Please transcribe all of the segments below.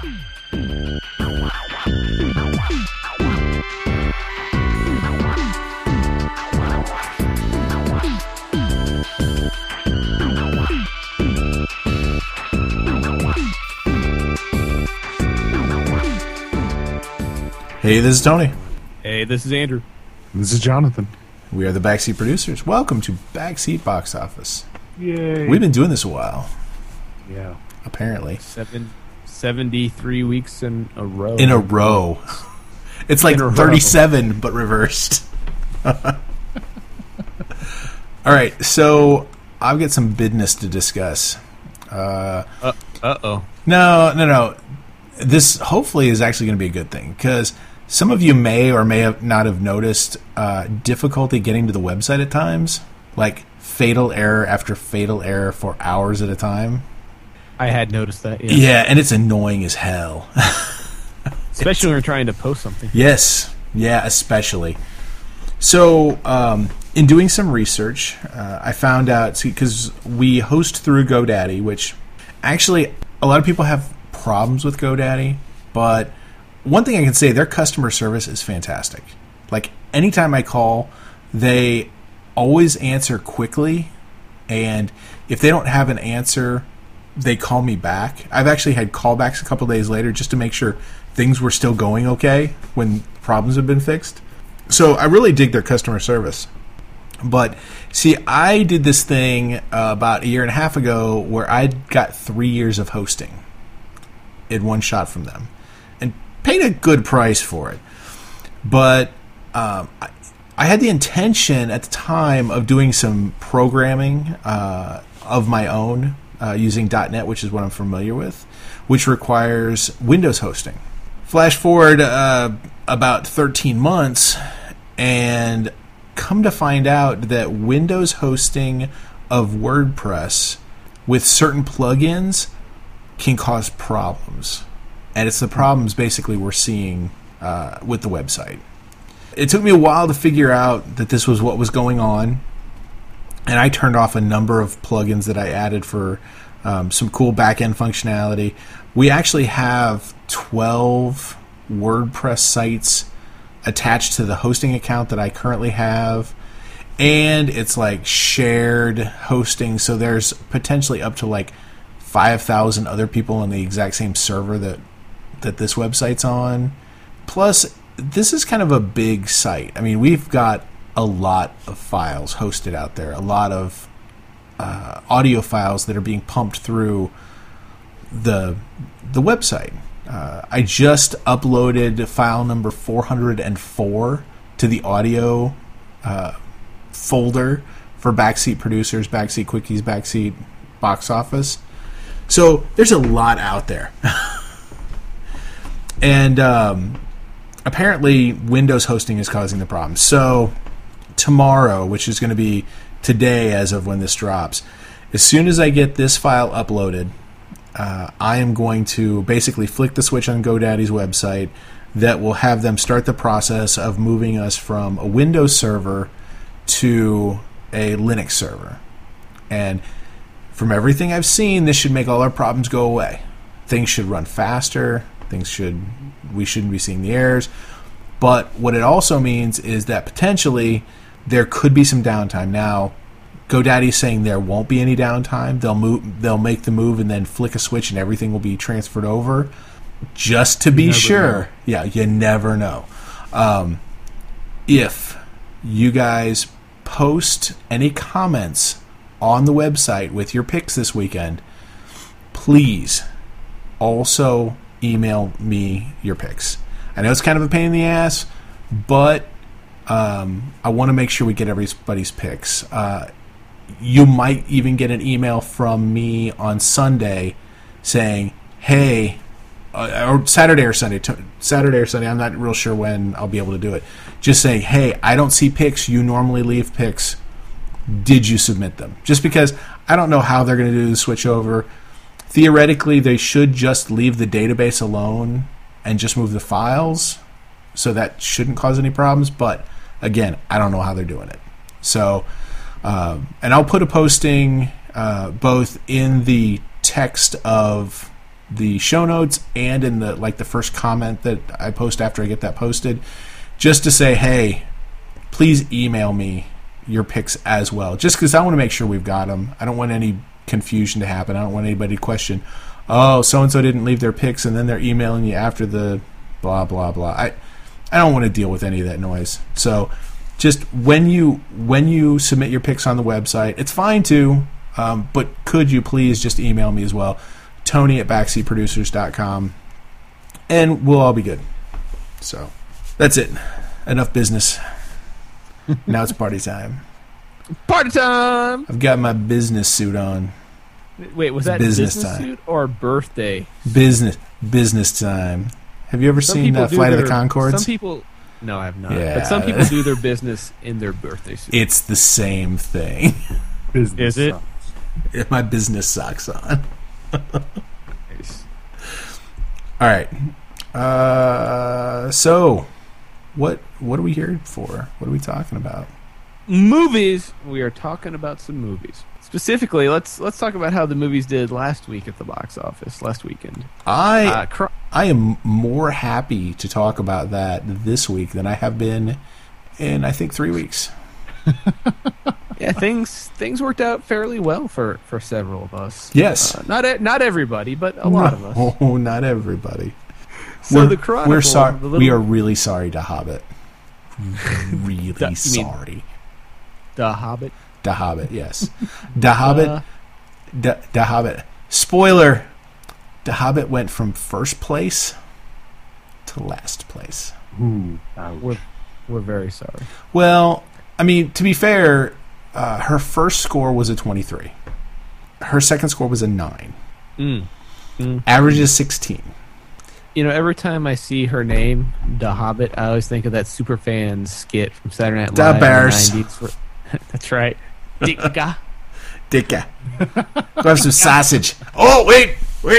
Hey, this is Tony. Hey, this is Andrew. This is Jonathan. We are the Backseat Producers. Welcome to Backseat Box Office. Yay. We've been doing this a while. Yeah. Apparently. 73 weeks in a row. In a row. It's like 37, but reversed. All right, so I've got some business to discuss. Uh-oh. No. This hopefully is actually going to be a good thing, because some of you may or may have not have noticed difficulty getting to the website at times, like fatal error after fatal error for hours at a time. I had noticed that, Yeah, and it's annoying as hell. Especially when we're trying to post something. Yes, yeah, especially. So, in doing some research, I found out, because we host through GoDaddy, which actually a lot of people have problems with GoDaddy, but one thing I can say, their customer service is fantastic. Like, anytime I call, they always answer quickly, and if they don't have an answer, they call me back. I've actually had callbacks a couple days later just to make sure things were still going okay when problems have been fixed. So I really dig their customer service. But, see, I did this thing about a year and a half ago where I got 3 years of hosting in one shot from them and paid a good price for it. But I had the intention at the time of doing some programming of my own using .NET, which is what I'm familiar with, which requires Windows hosting. Flash forward about 13 months, and come to find out that Windows hosting of WordPress with certain plugins can cause problems. And it's the problems basically we're seeing with the website. It took me a while to figure out that this was what was going on, and I turned off a number of plugins that I added for some cool back-end functionality. We actually have 12 WordPress sites attached to the hosting account that I currently have, and it's like shared hosting, so there's potentially up to like 5,000 other people on the exact same server that this website's on. Plus, this is kind of a big site. I mean, we've got a lot of files hosted out there, a lot of audio files that are being pumped through the website. I just uploaded file number 404 to the audio folder for Backseat Producers, Backseat Quickies, Backseat Box Office. So there's a lot out there. And apparently Windows hosting is causing the problem. So tomorrow, which is going to be today as of when this drops, as soon as I get this file uploaded, I am going to basically flick the switch on GoDaddy's website that will have them start the process of moving us from a Windows server to a Linux server. And from everything I've seen, this should make all our problems go away. Things should run faster. We shouldn't be seeing the errors. But what it also means is that potentially there could be some downtime. Now, GoDaddy's saying there won't be any downtime. They'll make the move and then flick a switch and everything will be transferred over. Just to be sure. Yeah, you never know. If you guys post any comments on the website with your picks this weekend, please also email me your picks. I know it's kind of a pain in the ass, but I want to make sure we get everybody's picks. You might even get an email from me on Sunday saying, hey, or Saturday or Sunday, I'm not real sure when I'll be able to do it. Just say, hey, I don't see picks. You normally leave picks. Did you submit them? Just because I don't know how they're going to do the switch over. Theoretically, they should just leave the database alone and just move the files, so that shouldn't cause any problems. But again, I don't know how they're doing it. So, and I'll put a posting both in the text of the show notes and in the first comment that I post after I get that posted, just to say, hey, please email me your picks as well, just because I want to make sure we've got them. I don't want any confusion to happen. I don't want anybody to question, oh, so-and-so didn't leave their picks and then they're emailing you after the blah, blah, blah. I don't want to deal with any of that noise. So just when you submit your picks on the website, it's fine too, but could you please just email me as well, Tony@backseatproducers.com, and we'll all be good. So that's it. Enough business. Now it's party time. Party time! I've got my business suit on. Wait, was that business suit or birthday? Business time. Have you ever seen Flight of the Conchords? Some people... No, I have not. Yeah. But some people do their business in their birthday suit. It's the same thing. Business Is it? sucks. My business socks on. Nice. All right. So, what are we here for? What are we talking about? Movies. We are talking about some movies. Specifically, let's talk about how the movies did last week at the box office, last weekend. I am more happy to talk about that this week than I have been in, I think, 3 weeks. Yeah, things worked out fairly well for several of us. Yes. Not everybody, but a lot of us. Oh, not everybody. So the Chronicle... We're sorry. the little- We are really sorry to Hobbit. Really You mean- sorry. The Hobbit. The Hobbit, yes. The Hobbit. The Hobbit. Spoiler. The Hobbit went from first place to last place. Ooh, ouch. We're very sorry. Well, I mean, to be fair, her first score was a 23. Her second score was a 9. Average is 16. You know, every time I see her name, The Hobbit, I always think of that Superfan skit from Saturday Night Da Live Bears. in the 90s. That's right. Dicka. Dicka. Go have some sausage. Oh, wait.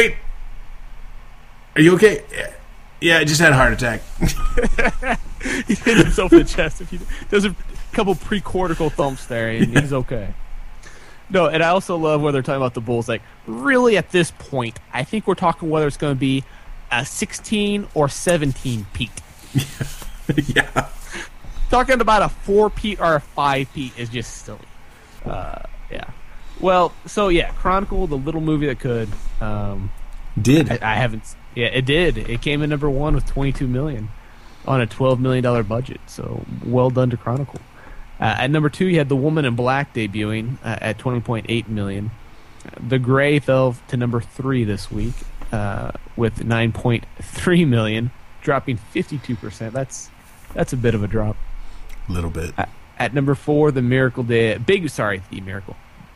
Are you okay? Yeah, I just had a heart attack. He hit himself in the chest. There's a couple pre-cortical thumps there, and he's okay. No, and I also love where they're talking about the Bulls. Like, really, at this point, I think we're talking whether it's going to be a 16 or 17 peat. Yeah. Talking about a 4 peat or a 5 peat is just silly. Yeah. Well, so yeah, Chronicle, the little movie that could. Did. I haven't. Yeah, it did. It came in number 1 with $22 million on a $12 million budget. So well done to Chronicle. At number 2, you had The Woman in Black debuting at $20.8 million. The Gray fell to number 3 this week with $9.3 million, dropping 52%. That's a bit of a drop. A little bit. At number 4, Big Miracle debuted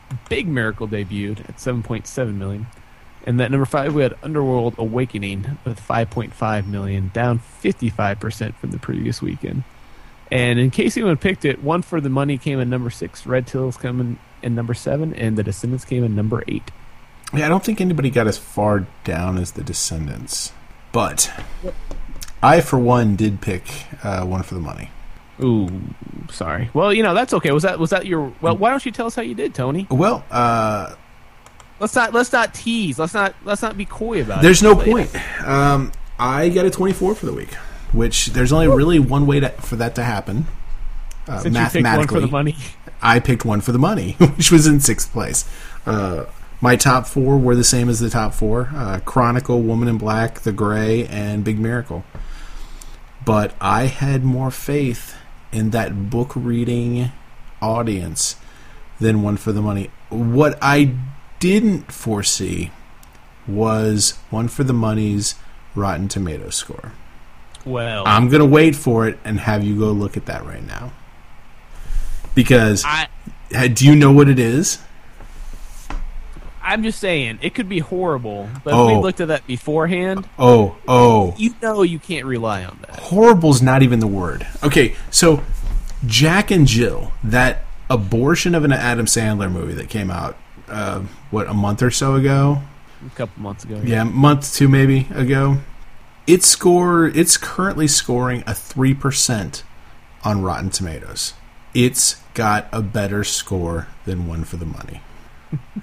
at $7.7 million. And at number 5, we had Underworld Awakening with $5.5 million, down 55% from the previous weekend. And in case anyone picked it, One for the Money came in number 6, Red Tails came in number 7, and The Descendants came in number 8. Yeah, I don't think anybody got as far down as The Descendants. But I, for one, did pick One for the Money. Ooh, sorry. Well, that's okay. Was that your? Well, why don't you tell us how you did, Tony? Well, Let's not tease. Let's not be coy about there's it. no point. I got a 24 for the week, which there's only really one way for that to happen. Since mathematically, you picked One for the Money. I picked One for the Money, which was in 6th place. My top 4 were the same as the top 4: Chronicle, Woman in Black, The Gray, and Big Miracle. But I had more faith in that book reading audience than One for the Money. What I didn't foresee was One for the Money's Rotten Tomatoes score. Well, I'm going to wait for it and have you go look at that right now. Because do you know what it is? I'm just saying, it could be horrible, but if we looked at that beforehand, you can't rely on that. Horrible's not even the word. Okay, so Jack and Jill, that abortion of an Adam Sandler movie that came out, a month or so ago? A couple months ago. Yeah, a month, 2 maybe ago. It's currently scoring a 3% on Rotten Tomatoes. It's got a better score than One for the Money.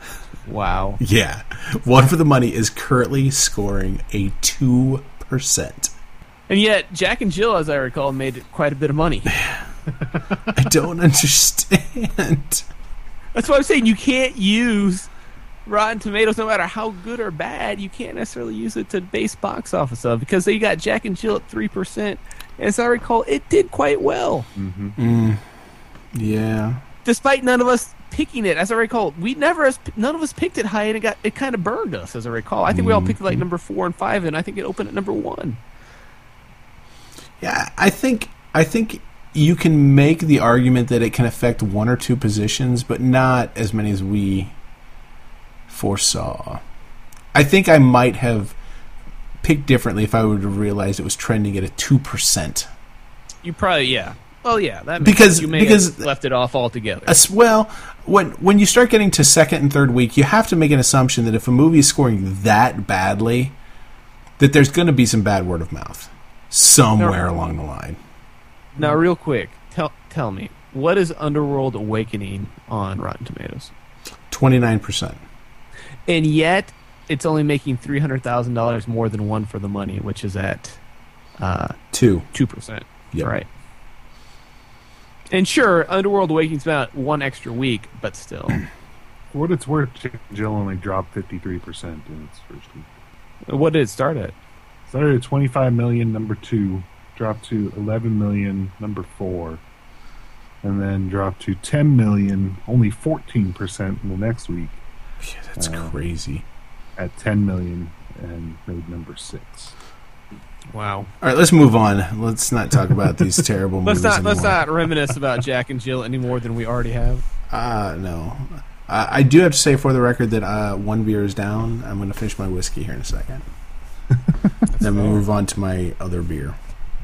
Wow. Yeah. One for the Money is currently scoring a 2%. And yet, Jack and Jill, as I recall, made quite a bit of money. I don't understand. That's why I'm saying you can't use Rotten Tomatoes, no matter how good or bad. You can't necessarily use it to base box office of, because you got Jack and Jill at 3%. As I recall, it did quite well. Mm-hmm. Yeah. Despite none of us picking it, as I recall, none of us picked it high, and it kind of burned us, as I recall. I think we all picked like number 4 and 5, and I think it opened at number 1. Yeah, I think you can make the argument that it can affect 1 or 2 positions, but not as many as we foresaw. I think I might have picked differently if I would have realized it was trending at a 2%. You probably, yeah. Well, yeah, that makes Because sense. You may have left it off altogether. Well, when you start getting to second and third week, you have to make an assumption that if a movie is scoring that badly, that there's going to be some bad word of mouth somewhere along the line. Now, real quick, tell me, what is Underworld Awakening on Rotten Tomatoes? 29%. And yet, it's only making $300,000 more than One for the Money, which is at 2%. Yep. Right. And sure, Underworld Awakening's about 1 extra week, but still. For what it's worth, Jack and Jill only dropped 53% in its first week. What did it start at? Started at 25 million, number 2, dropped to 11 million, number 4, and then dropped to 10 million, only 14% in the next week. Yeah, that's crazy. At 10 million and made number 6. Wow. All right, let's move on. Let's not talk about these terrible movies anymore. Let's not reminisce about Jack and Jill any more than we already have. No. I do have to say for the record that 1 beer is down. I'm going to finish my whiskey here in a second. Then we'll move on to my other beer.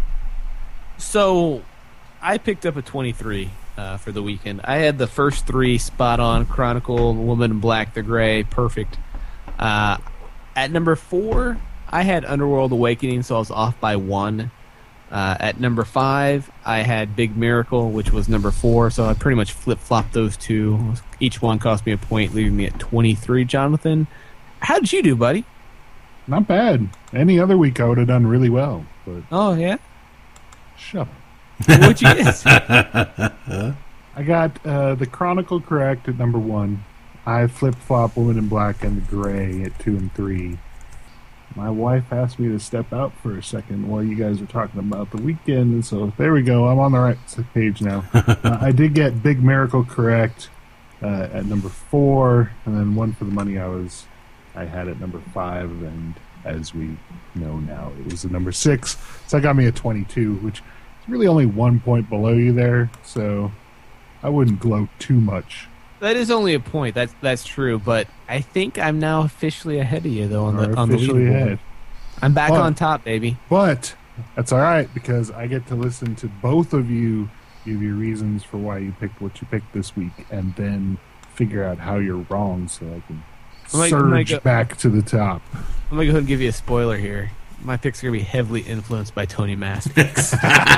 So, I picked up a 23 for the weekend. I had the first 3 spot on: Chronicle, Woman in Black, The Grey, perfect. At number 4, I had Underworld Awakening, so I was off by 1. At number 5, I had Big Miracle, which was number 4, so I pretty much flip-flopped those 2. Each one cost me a point, leaving me at 23. Jonathan, how did you do, buddy? Not bad. Any other week I would have done really well. But Oh, yeah? shut up. What'd you get? I got the Chronicle correct at number 1. I flip-flop Woman in Black and The Grey at 2 and 3. My wife asked me to step out for a second while you guys were talking about the weekend, and so there we go. I'm on the right page now. I did get Big Miracle correct at number 4, and then One for the Money I had at number 5, and as we know now, it was at number 6. So that got me a 22, which is really only 1 point below you there, so I wouldn't gloat too much. That is only a point. That's true, but I think I'm now officially ahead of you, though, on the Officially leaderboard. ahead. I'm back on top, baby. But that's all right, because I get to listen to both of you give your reasons for why you picked what you picked this week, and then figure out how you're wrong, so I can surge back to the top. I'm going to go ahead and give you a spoiler here. My picks are going to be heavily influenced by Tony Mass picks.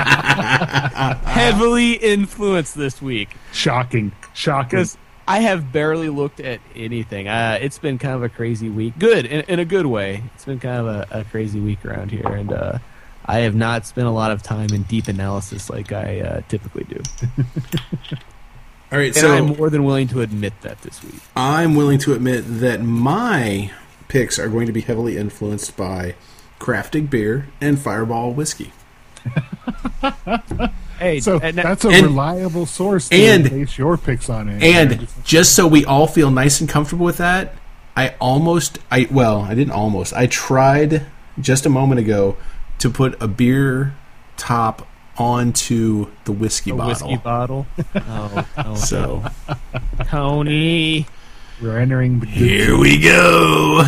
Heavily influenced this week. Shocking. Because I have barely looked at anything. It's been kind of a crazy week. Good, in a good way. It's been kind of a crazy week around here, and I have not spent a lot of time in deep analysis like I typically do. All right, and I'm more than willing to admit that this week. I'm willing to admit that my picks are going to be heavily influenced by Crafting Beer and Fireball Whiskey. Hey, so that's a reliable source to base your picks on it. And just so we all feel nice and comfortable with that, I tried just a moment ago to put a beer top onto the whiskey bottle. Whiskey bottle? Oh, so, Tony. We're entering the here we go.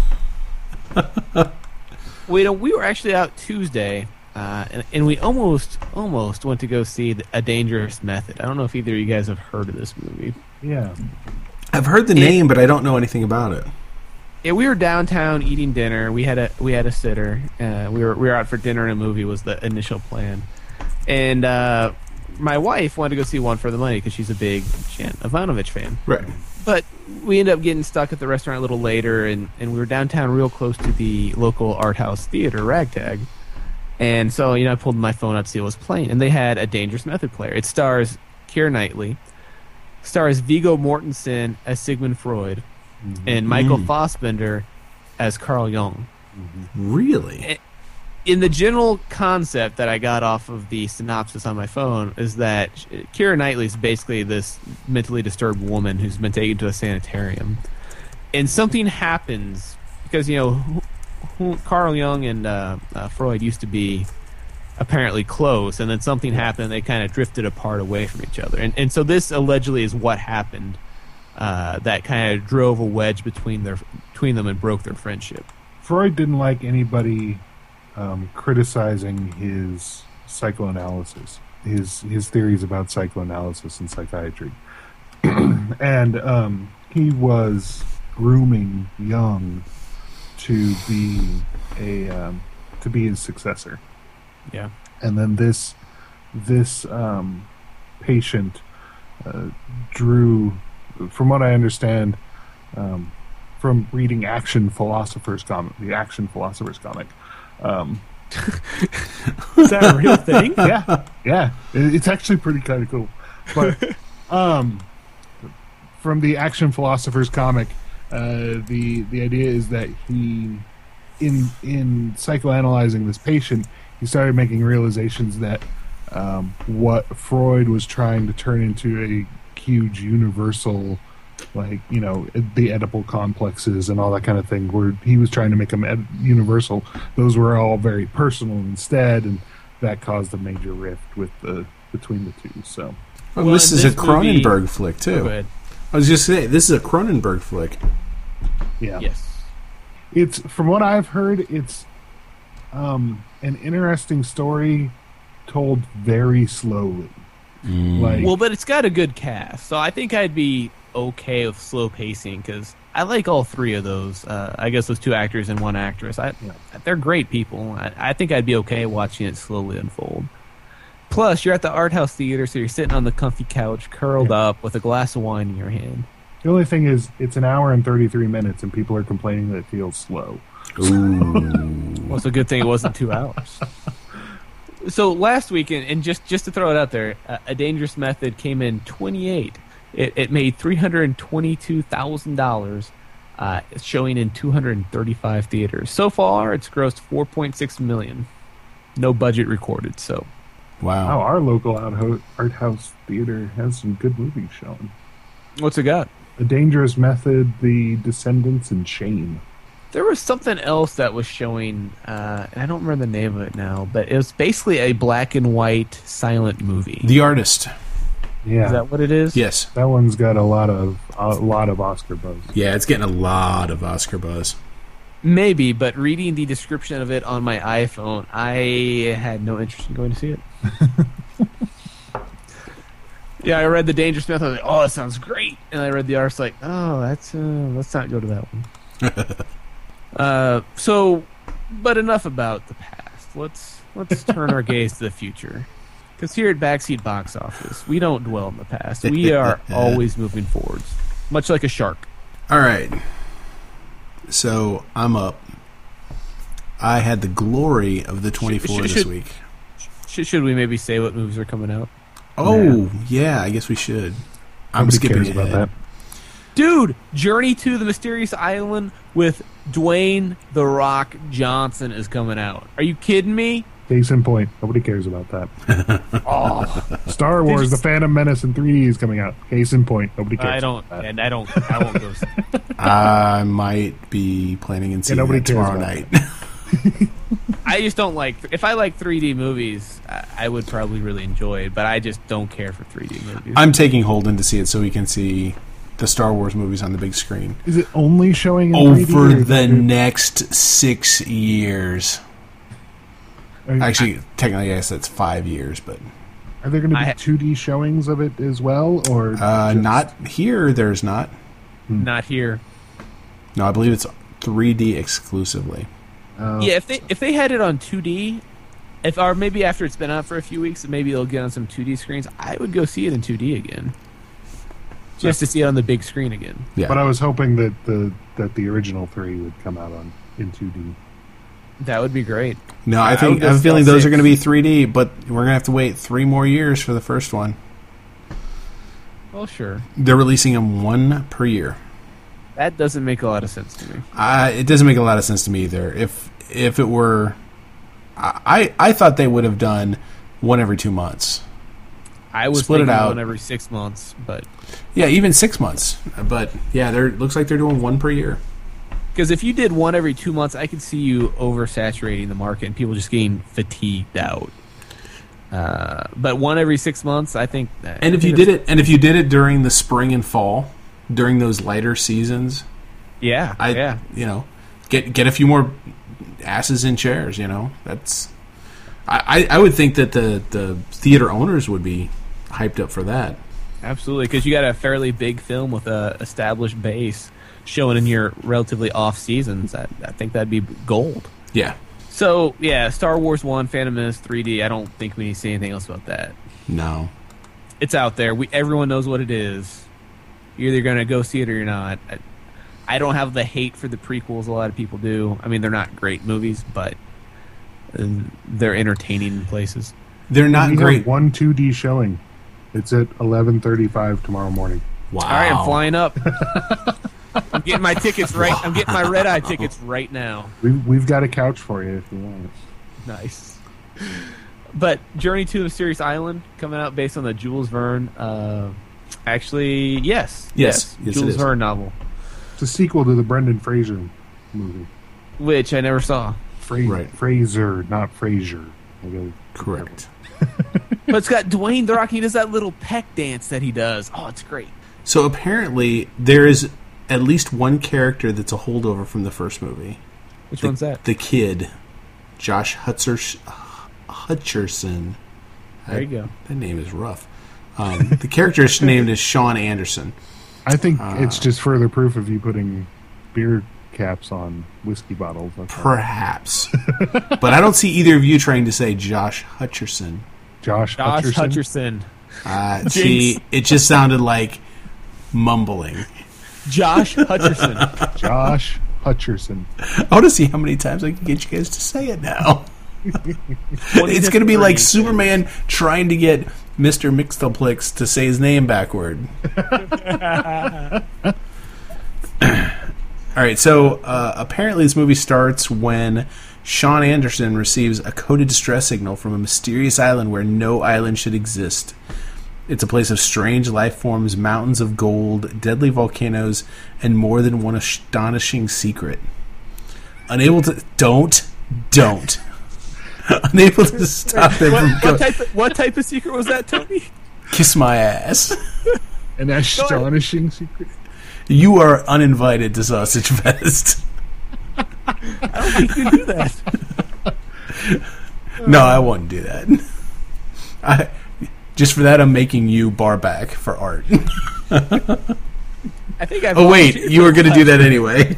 We were actually out Tuesday, and we almost went to go see A Dangerous Method. I don't know if either of you guys have heard of this movie. Yeah. I've heard the name, but I don't know anything about it. Yeah, we were downtown eating dinner. We had a sitter. We were out for dinner, and a movie was the initial plan. And my wife wanted to go see One for the Money because she's a big Jan Ivanovich fan. Right. But we ended up getting stuck at the restaurant a little later, and we were downtown real close to the local art house theater, Ragtag. And so, I pulled my phone out to see what was playing, and they had A Dangerous Method player. It stars Keira Knightley, stars Viggo Mortensen as Sigmund Freud, and Michael Fassbender as Carl Jung. Really? In the general concept that I got off of the synopsis on my phone is that Keira Knightley is basically this mentally disturbed woman who's been taken to a sanitarium. And something happens because, Carl Jung and Freud used to be apparently close, and then something happened and they kind of drifted apart away from each other. And so this allegedly is what happened that kind of drove a wedge between them and broke their friendship. Freud didn't like anybody criticizing his psychoanalysis, his theories about psychoanalysis and psychiatry. And he was grooming Jung to be his successor. Yeah. And then this patient drew, from what I understand, from reading the Action Philosopher's comic. Is that a real thing? Yeah. It's actually pretty kind of cool. But from the Action Philosopher's comic, the idea is that he, in psychoanalyzing this patient, he started making realizations that what Freud was trying to turn into a huge universal, the Oedipal complexes and all that kind of thing, where he was trying to make them universal. Those were all very personal instead, and that caused a major rift between the two. So, this is a Cronenberg flick too. I was just saying, this is a Cronenberg flick. Yeah. Yes. It's, from what I've heard, it's an interesting story told very slowly. But it's got a good cast, so I think I'd be okay with slow pacing because I like all three of those. I guess those two actors and one actress. They're great people. I think I'd be okay watching it slowly unfold. Plus, you're at the art house theater, so you're sitting on the comfy couch, curled up with a glass of wine in your hand. The only thing is, it's an hour and 33 minutes, and people are complaining that it feels slow. Ooh. Well, it's a good thing it wasn't 2 hours. So last week, and just to throw it out there, A Dangerous Method came in 28. It made $322,000, showing in 235 theaters. So far, it's grossed $4.6 million. No budget recorded, so... Wow, our local art house theater has some good movies showing. What's it got? A Dangerous Method, The Descendants, and Shame. There was something else that was showing, and I don't remember the name of it now, but it was basically a black and white silent movie. The Artist. Yeah. Is that what it is? Yes. That one's got a lot of Oscar buzz. Yeah, it's getting a lot of Oscar buzz. Maybe, but reading the description of it on my iPhone, I had no interest in going to see it. Yeah, I read The Dangerous Method. I was like, oh, that sounds great. And I read The Artist, like, oh, let's not go to that one. But enough about the past. Let's turn our gaze to the future. Because here at Backseat Box Office, we don't dwell in the past. We are always moving forwards, much like a shark. All right. So I'm up. I had the glory of the 24 this week. Should we maybe say what movies are coming out? Oh, yeah, I guess we should. I'm skipping about that. Dude, Journey to the Mysterious Island with Dwayne "The Rock" Johnson is coming out. Are you kidding me? Case in point, nobody cares about that. Star Wars: The Phantom Menace in 3D is coming out. Case in point, nobody cares. I won't go see it. I might be planning on seeing it tomorrow night. I just don't like... If I like 3D movies, I would probably really enjoy it, but I just don't care for 3D movies. I'm taking Holden to see it so we can see the Star Wars movies on the big screen. Is it only showing in over 3D the next 6 years? Actually, technically, I guess that's 5 years, but... Are there going to be 2D showings of it as well, or... Not here, there's not. Not here. No, I believe it's 3D exclusively. Yeah, if they had it on 2D, or maybe after it's been out for a few weeks, maybe they'll get on some 2D screens, I would go see it in 2D again. just to see it on the big screen again. Yeah. But I was hoping that the original 3 would come out in 2D. That would be great. No, I have a feeling those are going to be 3D, but we're going to have to wait 3 more years for the first one. Well, sure. They're releasing them 1 per year. That doesn't make a lot of sense to me. It doesn't make a lot of sense to me either. If it were, I thought they would have done 1 every 2 months. I was split it thinking out 1 every 6 months, but yeah, even 6 months. But yeah, looks like they're doing 1 per year. because if you did 1 every 2 months, I could see you oversaturating the market and people just getting fatigued out. But 1 every 6 months, I think. And if you did it during the spring and fall, during those lighter seasons, yeah, get a few more asses in chairs. That's. I would think that the theater owners would be hyped up for that. Absolutely, because you got a fairly big film with a established base showing in your relatively off seasons. I think that'd be gold. Yeah. So yeah, Star Wars 1, Phantom Menace 3D. I don't think we need to say anything else about that. No. It's out there. Everyone knows what it is. You're either going to go see it or you're not. I don't have the hate for the prequels a lot of people do. I mean, they're not great movies, but they're entertaining in places. They're not we great. Have 1 2D showing. It's at 11:35 tomorrow morning. Wow. All right, I'm flying up. I'm getting my tickets right. I'm getting my red-eye tickets right now. We've got a couch for you if you want it. Nice. But Journey to a Mysterious Island coming out based on the Jules Verne. Actually, yes, Jules Verne novel. It's a sequel to the Brendan Fraser movie, which I never saw. Right. Fraser, not Fraser. Correct. But it's got Dwayne The Rock. He does that little peck dance that he does. Oh, it's great. So apparently there is at least one character that's a holdover from the first movie. Which one's that? The kid, Josh Hutcherson. There you go. That name is rough. The character's named is Sean Anderson. I think it's just further proof of you putting beer caps on whiskey bottles. Perhaps. But I don't see either of you trying to say Josh Hutcherson. Josh Hutcherson. See, it just sounded like mumbling. Josh Hutcherson. Josh Hutcherson. I want to see how many times I can get you guys to say it now. It's going to be like Superman trying to get Mr. Mixtleplex to say his name backward. All right, so apparently this movie starts when Sean Anderson receives a coded distress signal from a mysterious island where no island should exist. It's a place of strange life forms, mountains of gold, deadly volcanoes, and more than one astonishing secret. Unable to... Don't. Unable to stop them from going... What type of secret was that, Tony? Kiss my ass. An astonishing secret. You are uninvited to Sausage Fest. I don't think you do that. No, I wouldn't do that. Just for that, I'm making you bar back for art. I think I've wait, you were going to do that anyway.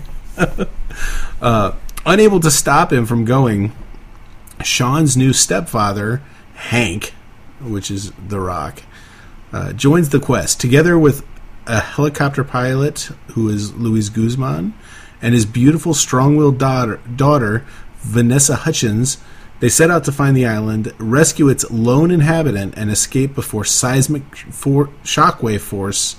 Unable to stop him from going, Sean's new stepfather, Hank, which is The Rock, joins the quest. Together with a helicopter pilot, who is Luis Guzman, and his beautiful, strong-willed daughter, Vanessa Hutchins, they set out to find the island, rescue its lone inhabitant, and escape before seismic shock waves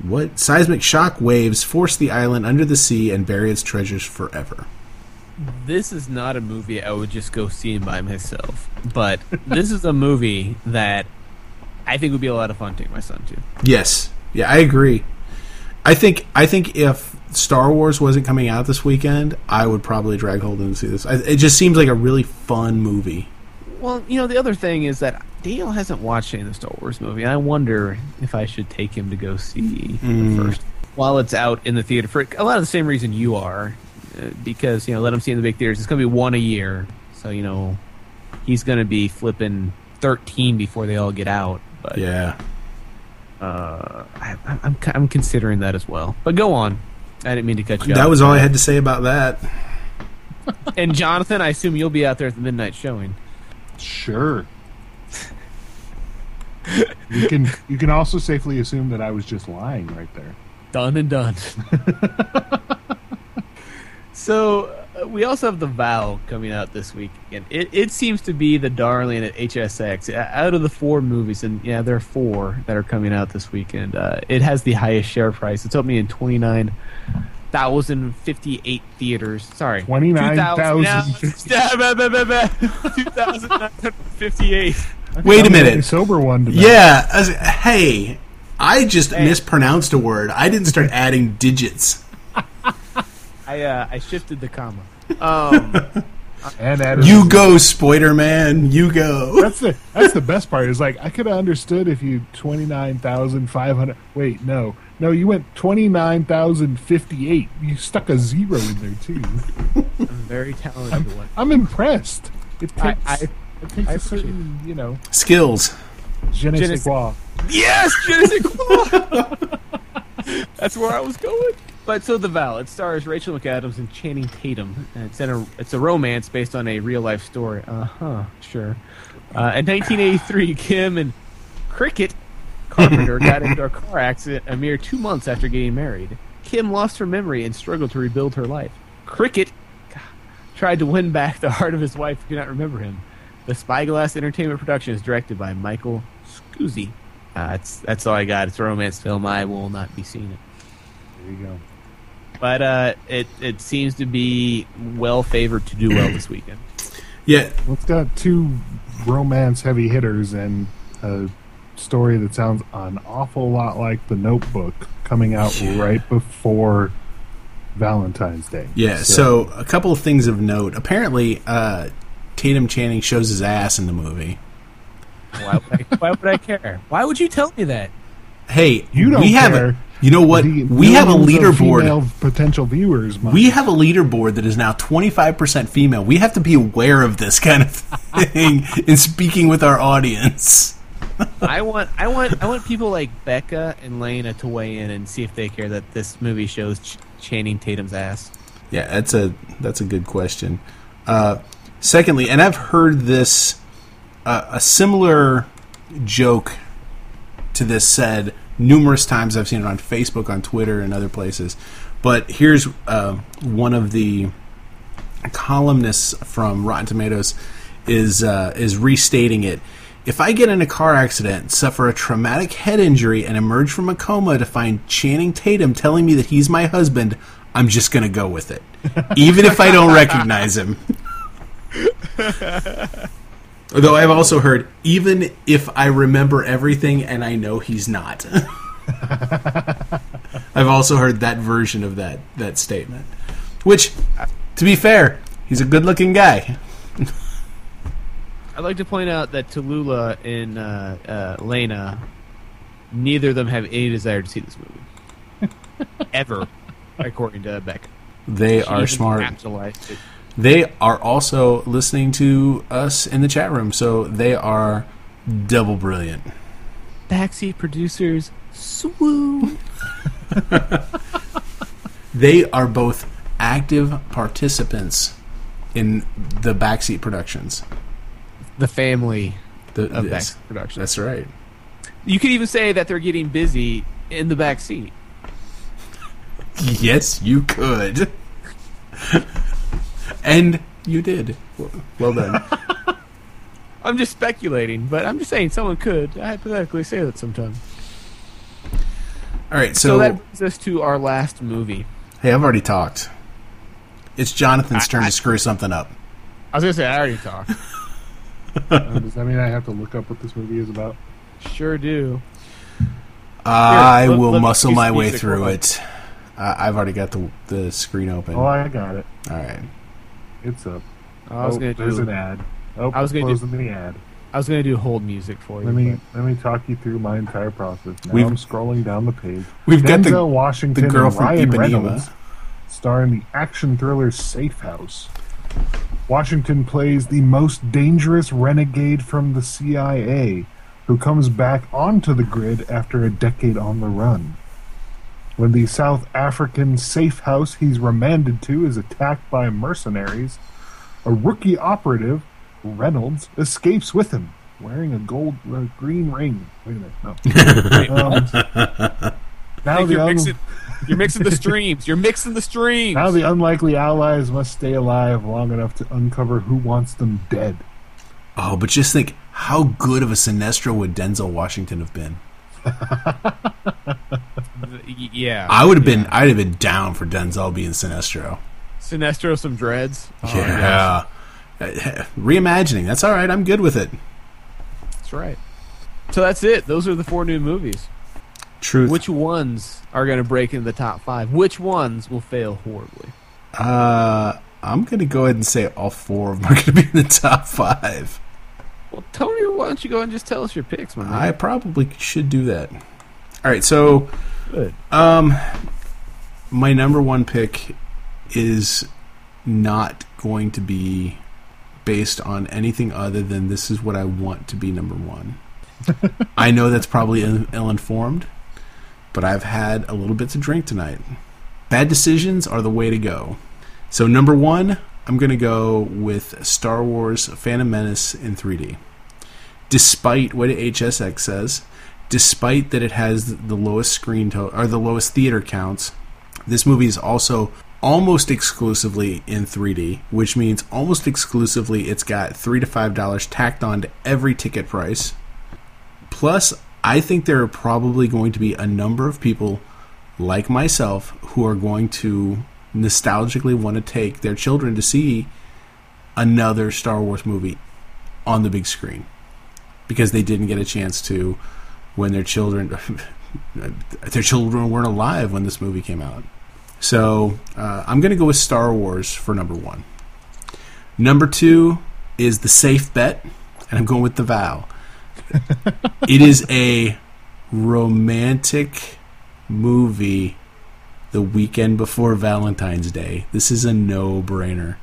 force the island under the sea and bury its treasures forever. This is not a movie I would just go see by myself, but this is a movie that I think would be a lot of fun to take my son to. Yes. Yeah, I agree. I think if Star Wars wasn't coming out this weekend, I would probably drag Holden to see this. It just seems like a really fun movie. Well, the other thing is that Dale hasn't watched any of the Star Wars movie, and I wonder if I should take him to go see the first while it's out in the theater for a lot of the same reason you are, because let him see it in the big theaters. It's going to be 1 a year, so he's going to be flipping 13 before they all get out. But yeah. I'm considering that as well. But go on. I didn't mean to cut you off. That was all I had to say about that. And Jonathan, I assume you'll be out there at the midnight showing. Sure. You can also safely assume that I was just lying right there. Done and done. So we also have The Vow coming out this week, and it seems to be the darling at HSX. Out of the 4 movies, and yeah, there are 4 that are coming out this weekend. It has the highest share price. It's opening in 29,058 theaters. Sorry, 29,000. 2,958. Wait a minute. Sober one. Yeah. Hey, I just mispronounced a word. I didn't start adding digits. I shifted the comma. And you go, Spoiler-Man. You go. That's the best part. Is like I could have understood if you 29,500. Wait, no, you went 29,058. You stuck a 0 in there too. I'm very talented. I'm impressed. It takes I a certain, skills. Je ne sais quoi. Yes, je ne sais quoi. That's where I was going. But so The Vow, it stars Rachel McAdams and Channing Tatum. And it's a romance based on a real life story. Sure. In 1983, Kim and Cricket Carpenter got into a car accident a mere 2 months after getting married. Kim lost her memory and struggled to rebuild her life. Cricket tried to win back the heart of his wife who could not remember him. The Spyglass Entertainment production is directed by Michael Scuzzi. That's all I got. It's a romance film. I will not be seeing it. There you go. But it seems to be well favored to do well this weekend. Yeah. Well, it's got 2 romance heavy hitters and a story that sounds an awful lot like The Notebook coming out right before Valentine's Day. Yeah, so a couple of things of note. Apparently, Tatum Channing shows his ass in the movie. Why would I care? Why would you tell me that? Hey, you don't care. You know what? We have a leaderboard. Potential viewers. We have a leaderboard that is now 25% female. We have to be aware of this kind of thing in speaking with our audience. I want people like Becca and Lena to weigh in and see if they care that this movie shows Channing Tatum's ass. Yeah, that's a good question. Secondly, and I've heard this a similar joke to this said numerous times. I've seen it on Facebook, on Twitter, and other places. But here's one of the columnists from Rotten Tomatoes is restating it. If I get in a car accident, suffer a traumatic head injury, and emerge from a coma to find Channing Tatum telling me that he's my husband, I'm just going to go with it. Even if I don't recognize him. Although I've also heard, even if I remember everything and I know he's not. I've also heard that version of that statement. Which, to be fair, he's a good-looking guy. I'd like to point out that Tallulah and Lena, neither of them have any desire to see this movie. Ever, according to Beck. They are smart. They are also listening to us in the chat room, so they are double brilliant. Backseat producers, swoon. They are both active participants in the Backseat Productions. The family of Backseat Productions. That's right. You could even say that they're getting busy in the back seat. Yes, you could. And you did. Well done. I'm just speculating, but I'm just saying someone could hypothetically say that sometime. All right, so that brings us to our last movie. Hey, I've already talked. It's Jonathan's turn to screw something up. I was going to say, I already talked. Does that mean I have to look up what this movie is about? Sure do. I will muscle my way through it. I've already got the screen open. Oh, I got it. All right. It's up. There's an ad. I was going to do the ad. I was going to do hold music for you. Let me talk you through my entire process. Now I'm scrolling down the page. We've got Denzel Washington the girl and from Ryan Ipanema. Reynolds star in the action thriller Safe House. Washington plays the most dangerous renegade from the CIA who comes back onto the grid after a decade on the run. When the South African safe house he's remanded to is attacked by mercenaries, a rookie operative, Reynolds, escapes with him, wearing a green ring. Wait a minute. No. Now you're mixing the streams. You're mixing the streams. Now the unlikely allies must stay alive long enough to uncover who wants them dead. Oh, but just think, how good of a Sinestro would Denzel Washington have been? Yeah, I'd have been down for Denzel being Sinestro. Sinestro, some dreads. Yeah. Reimagining. That's all right. I'm good with it. That's right. So that's it. Those are the 4 new movies. Truth. Which ones are going to break into the top 5? Which ones will fail horribly? I'm going to go ahead and say all 4 of them are going to be in the top 5. Well, Tony, why don't you go and just tell us your picks, my man? I probably should do that. All right, so good. My number 1 pick is not going to be based on anything other than this is what I want to be number 1. I know that's probably ill-informed, but I've had a little bit to drink tonight. Bad decisions are the way to go. So number 1, I'm going to go with Star Wars Phantom Menace in 3D. Despite what HSX says, despite that it has the lowest the lowest theater counts, this movie is also almost exclusively in 3D, which means almost exclusively it's got $3 to $5 tacked on to every ticket price. Plus, I think there are probably going to be a number of people like myself who are going to nostalgically want to take their children to see another Star Wars movie on the big screen because they didn't get a chance to when their children weren't alive when this movie came out. So I'm going to go with Star Wars for number 1. Number 2 is the safe bet, and I'm going with The Vow. It is a romantic movie the weekend before Valentine's Day. This is a no-brainer.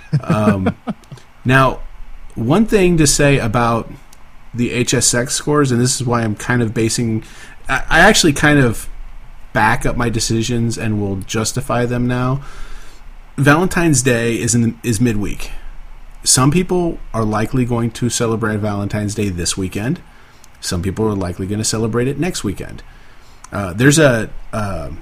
Now, one thing to say about the HSX scores, and this is why I'm kind of basing... I actually kind of back up my decisions and will justify them now. Valentine's Day is midweek. Some people are likely going to celebrate Valentine's Day this weekend. Some people are likely going to celebrate it next weekend. There's our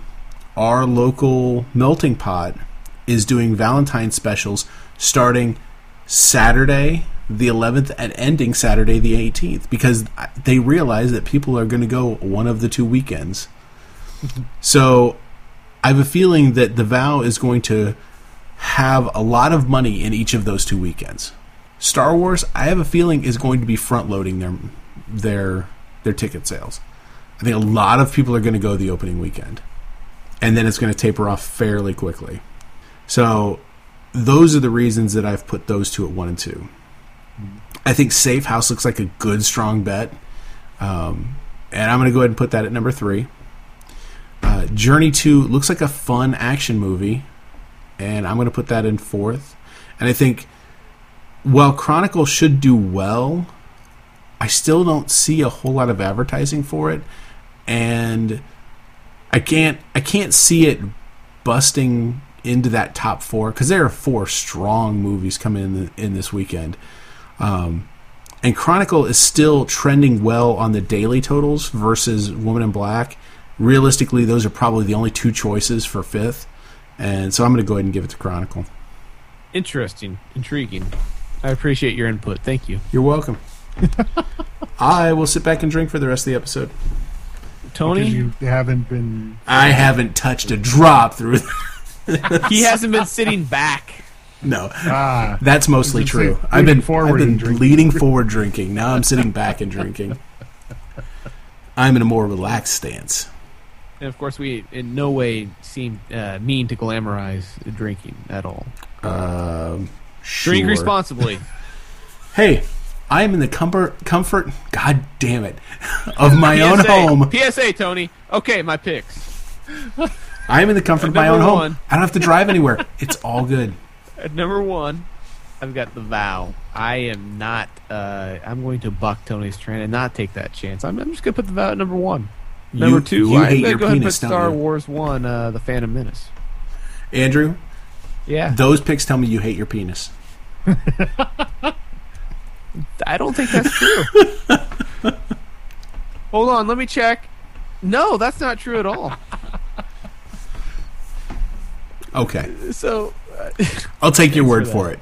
local melting pot is doing Valentine's specials starting Saturday the 11th and ending Saturday the 18th because they realize that people are going to go one of the 2 weekends. So I have a feeling that The Vow is going to have a lot of money in each of those 2 weekends. Star Wars, I have a feeling, is going to be front-loading their ticket sales. I think a lot of people are going to go the opening weekend. And then it's going to taper off fairly quickly. So those are the reasons that I've put those 2 at 1 and 2. I think Safe House looks like a good, strong bet. And I'm going to go ahead and put that at number 3. Journey 2 looks like a fun action movie. And I'm going to put that in 4th. And I think while Chronicle should do well, I still don't see a whole lot of advertising for it. And I can't see it busting into that top 4 because there are 4 strong movies coming in this weekend. And Chronicle is still trending well on the daily totals versus Woman in Black. Realistically, those are probably the only 2 choices for 5th. And so I'm going to go ahead and give it to Chronicle. Interesting. Intriguing. I appreciate your input. Thank you. You're welcome. I will sit back and drink for the rest of the episode. Tony? Because you haven't been... I haven't touched a drop through... He hasn't been sitting back. No. That's mostly true. I've been leaning forward drinking. Now I'm sitting back and drinking. I'm in a more relaxed stance. And of course, we in no way seem mean to glamorize drinking at all. Sure. Drink responsibly. Hey, I am in the comfort, God damn it, of my own home. PSA, Tony. Okay, my picks. I am in the comfort of my own home. I don't have to drive anywhere. It's all good. At number 1, I've got The Vow. I am not... I'm going to buck Tony's trend and not take that chance. I'm just going to put The Vow at number 1. Number 2, I'm going to go ahead and put Star Wars 1, The Phantom Menace. Andrew? Yeah? Those picks tell me you hate your penis. I don't think that's true. Hold on, let me check. No, that's not true at all. Okay. So I'll take your word for it.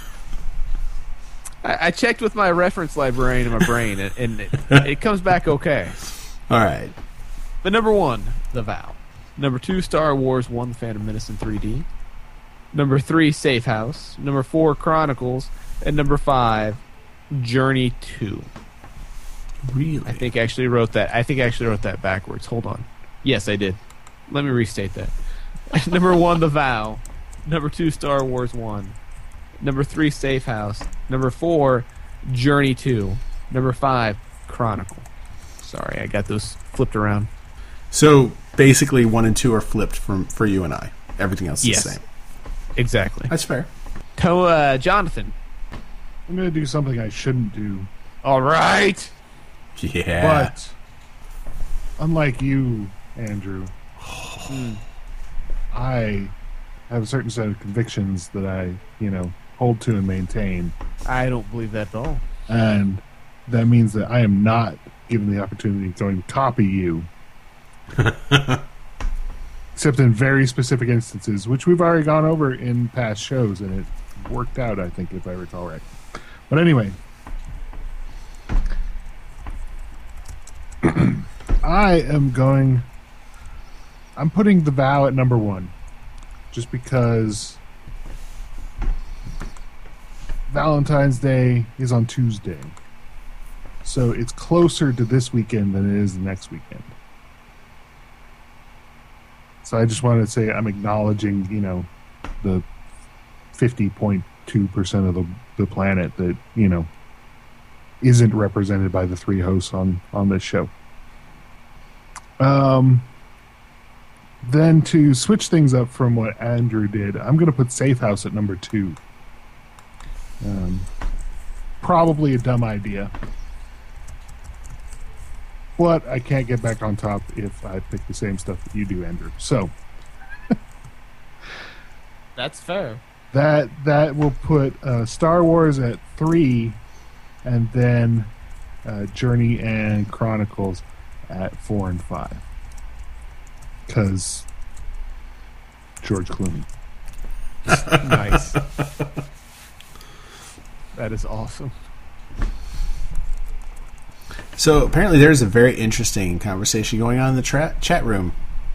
I checked with my reference librarian in my brain, and it comes back okay. All right. But number 1, The Vow. Number 2, Star Wars 1: The Phantom Menace in 3D. Number 3, Safe House. Number 4, Chronicles. And number 5, Journey 2. Really? I think I actually wrote that backwards. Hold on. Yes, I did. Let me restate that. Number 1, The Vow. Number 2, Star Wars 1. Number 3, Safe House. Number 4, Journey 2. Number 5, Chronicle. Sorry, I got those flipped around. So basically 1 and 2 are flipped for you and I. Everything else is the same. Exactly. That's fair. Jonathan. I'm going to do something I shouldn't do. All right. Yeah. But unlike you, Andrew, I have a certain set of convictions that I, hold to and maintain. I don't believe that at all. And that means that I am not given the opportunity to going to copy you. Except in very specific instances, which we've already gone over in past shows, and it worked out, I think, if I recall right. But anyway, I'm putting The Vow at number 1, just because Valentine's Day is on Tuesday. So it's closer to this weekend than it is the next weekend. So I just wanted to say I'm acknowledging, the 50.2% of the planet that, isn't represented by the 3 hosts on this show. Then to switch things up from what Andrew did, I'm going to put Safe House at number 2. Probably a dumb idea. But I can't get back on top if I pick the same stuff that you do, Andrew. So that's fair. That will put Star Wars at 3, and then Journey and Chronicles at 4 and 5. Because George Clooney. Nice. That is awesome. So apparently there's a very interesting conversation going on in the chat room.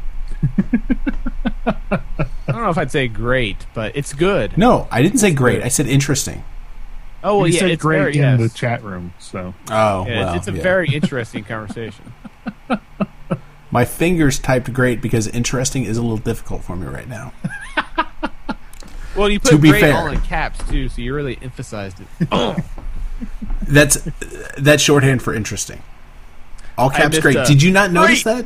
I don't know if I'd say great, but it's good. No, I didn't say great. I said interesting. Oh, well, you yeah, said it's great very, in the chat room. So it's a very interesting conversation. My fingers typed great because interesting is a little difficult for me right now. Well, you put great all in caps too, so you really emphasized it. That's shorthand for interesting. All caps great. Did you not notice that?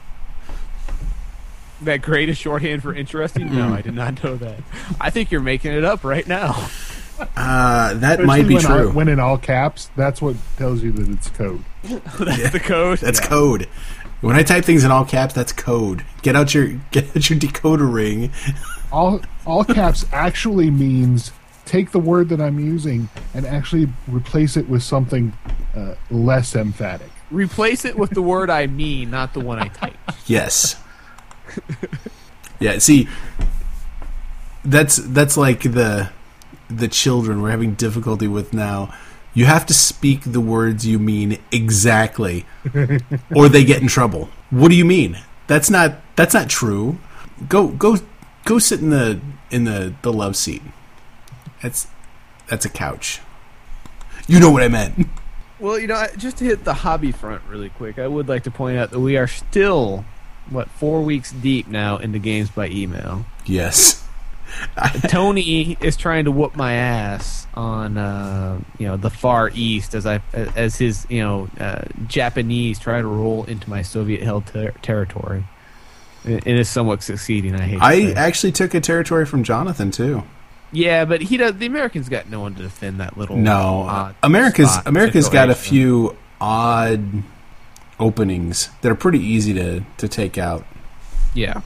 That great is shorthand for interesting? No, I did not know that. I think you're making it up right now. That might be true. When in all caps, that's what tells you that it's code. That's the code? That's code. When I type things in all caps, that's code. Get out your decoder ring. All caps actually means take the word that I'm using and actually replace it with something less emphatic. Replace it with the word I mean, not the one I type. Yes. Yeah, see, that's like the children we're having difficulty with now. You have to speak the words you mean exactly, or they get in trouble. What do you mean? That's not true. Go sit in the love seat. That's a couch. You know what I meant. Well, just to hit the hobby front really quick, I would like to point out that we are still 4 weeks deep now into games by email. Yes. Tony is trying to whoop my ass on the Far East as his Japanese try to roll into my Soviet-held territory. It is somewhat succeeding. I actually took a territory from Jonathan too. Yeah, but the Americans got no one to defend that little. No, America's got a few odd openings that are pretty easy to take out. Yeah.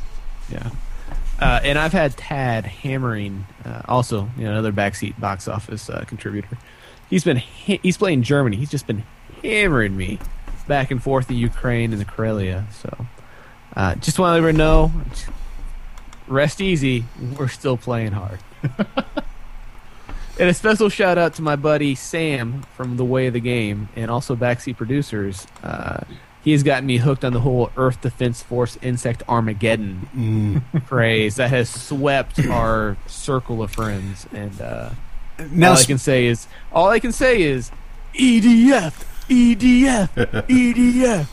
And I've had Tad hammering, also another backseat box office contributor. he's playing Germany. He's just been hammering me back and forth to Ukraine and the Karelia. So just want to let everyone know, rest easy. We're still playing hard. And a special shout out to my buddy Sam from The Way of the Game and also Backseat Producers. He has gotten me hooked on the whole Earth Defense Force Insect Armageddon craze that has swept our circle of friends. And all I can say is EDF, EDF, EDF.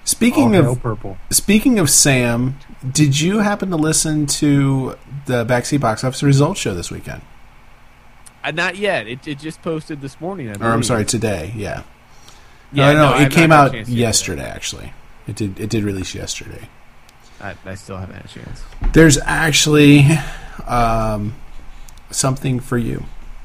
Speaking of Sam, did you happen to listen to the Backseat Box Office results show this weekend? Not yet. It just posted this morning. Or I'm sorry, today. Yeah. Yeah, no, it came out yesterday. Actually, it did release yesterday. I still haven't had a chance. There's actually something for you.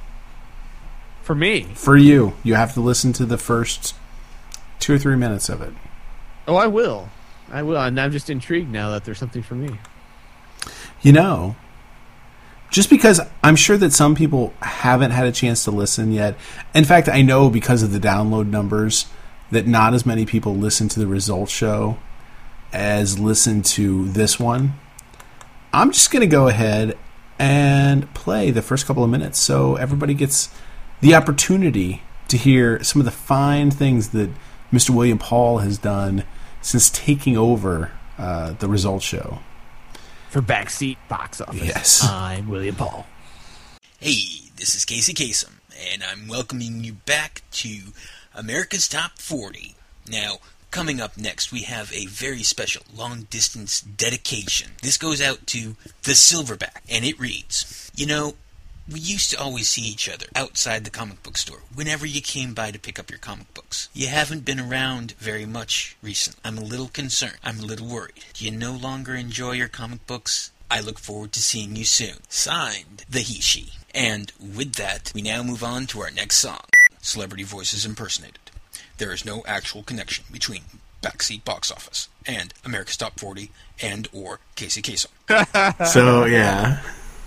For me? For you. You have to listen to the first 2 or 3 minutes of it. Oh, I will. And I'm just intrigued now that there's something for me. You know, just because I'm sure that some people haven't had a chance to listen yet. In fact, I know because of the download numbers that not as many people listen to the results show as listen to this one. I'm just going to go ahead and play the first couple of minutes so everybody gets the opportunity to hear some of the fine things that Mr. William Paul has done since taking over the results show. For Backseat Box Office. Yes. I'm William Paul. Hey, this is Casey Kasem, and I'm welcoming you back to America's Top 40. Now, coming up next, we have a very special long-distance dedication. This goes out to the Silverback, and it reads, you know, we used to always see each other outside the comic book store whenever you came by to pick up your comic books. You haven't been around very much recently. I'm a little concerned. I'm a little worried. Do you no longer enjoy your comic books? I look forward to seeing you soon. Signed, The He She. And with that, we now move on to our next song. Celebrity voices impersonated. There is no actual connection between Backseat Box Office and America's Top 40 and or Casey Kasem. So, yeah.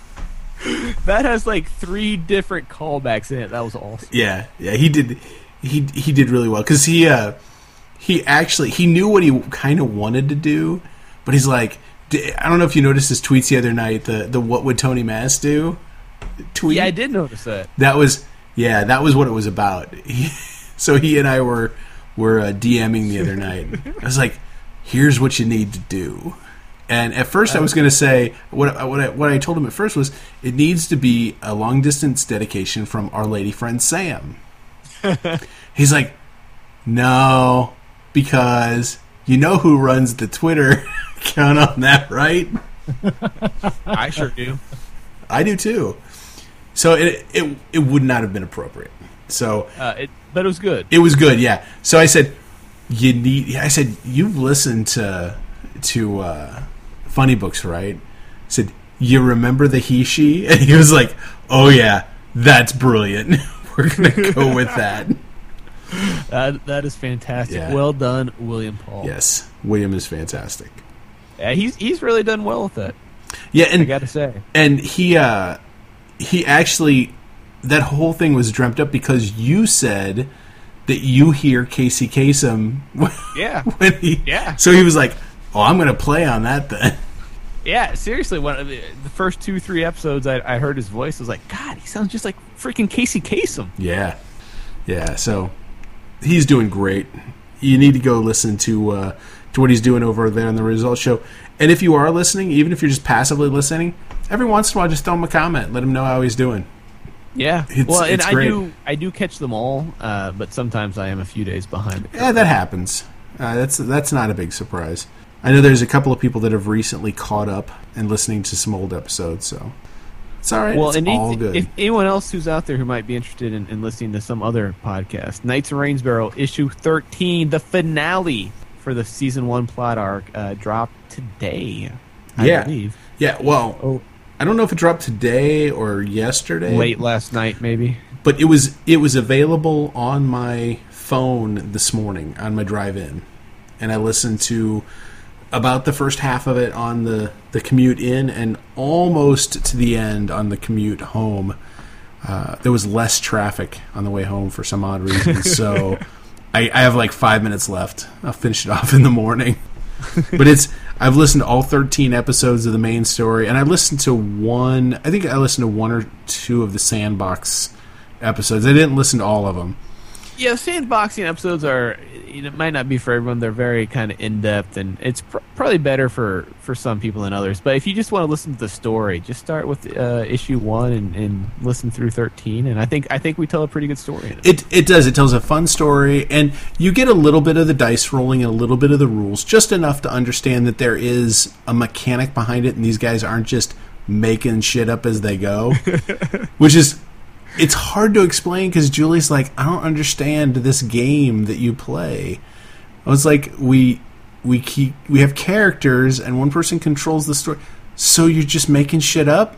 That has like 3 different callbacks in it. That was awesome. Yeah, he did really well because he knew what he kind of wanted to do, but he's like, I don't know if you noticed his tweets the other night. The what would Tony Mass do tweet? Yeah, I did notice that. That was what it was about. So he and I were DMing the other night. I was like, here's what you need to do. And at first I was going to say, what I told him at first was, it needs to be a long-distance dedication from our lady friend Sam. He's like, no, because you know who runs the Twitter account on that, right? I sure do. I do too. So it would not have been appropriate. So, but it was good. It was good, yeah. So I said, you've listened to Funny Books, right? I said, you remember the he, she? And he was like, oh yeah, that's brilliant. We're going to go with that. That is fantastic. Yeah. Well done, William Paul. Yes, William is fantastic. Yeah, he's really done well with that. Yeah, and I got to say. And he actually, that whole thing was dreamt up because you said that you hear Casey Kasem. Yeah. So he was like, oh, I'm going to play on that then. Yeah, seriously, when the first 2-3 episodes I heard his voice, I was like, God, he sounds just like freaking Casey Kasem. Yeah. So he's doing great. You need to go listen to what he's doing over there on the Results Show. And if you are listening, even if you're just passively listening, every once in a while just throw him a comment. Let him know how he's doing. Yeah. It's great. I do catch them all, but sometimes I am a few days behind. Yeah, that happens. That's not a big surprise. I know there's a couple of people that have recently caught up and listening to some old episodes, so it's all right. Well, it's all good. If anyone else who's out there who might be interested in listening to some other podcast, Knights of Rainsboro, issue 13, the finale for the season 1 plot arc, dropped today, I believe. Yeah, well, I don't know if it dropped today or yesterday. Late last night, maybe. But it was available on my phone this morning on my drive-in, and I listened to about the first half of it on the commute in and almost to the end on the commute home there was less traffic on the way home for some odd reason. So I have like 5 minutes left. I'll finish it off in the morning. But I've listened to all 13 episodes of the main story, and I listened to one or two of the Sandbox episodes. I didn't listen to all of them. Yeah, sandboxing episodes it might not be for everyone. They're very kind of in-depth, and it's probably better for some people than others. But if you just want to listen to the story, just start with issue 1 and listen through 13. And I think we tell a pretty good story in it. It does. It tells a fun story, and you get a little bit of the dice rolling and a little bit of the rules, just enough to understand that there is a mechanic behind it, and these guys aren't just making shit up as they go, which is... It's hard to explain because Julie's like, I don't understand this game that you play. I was like, we have characters and one person controls the story. So you're just making shit up?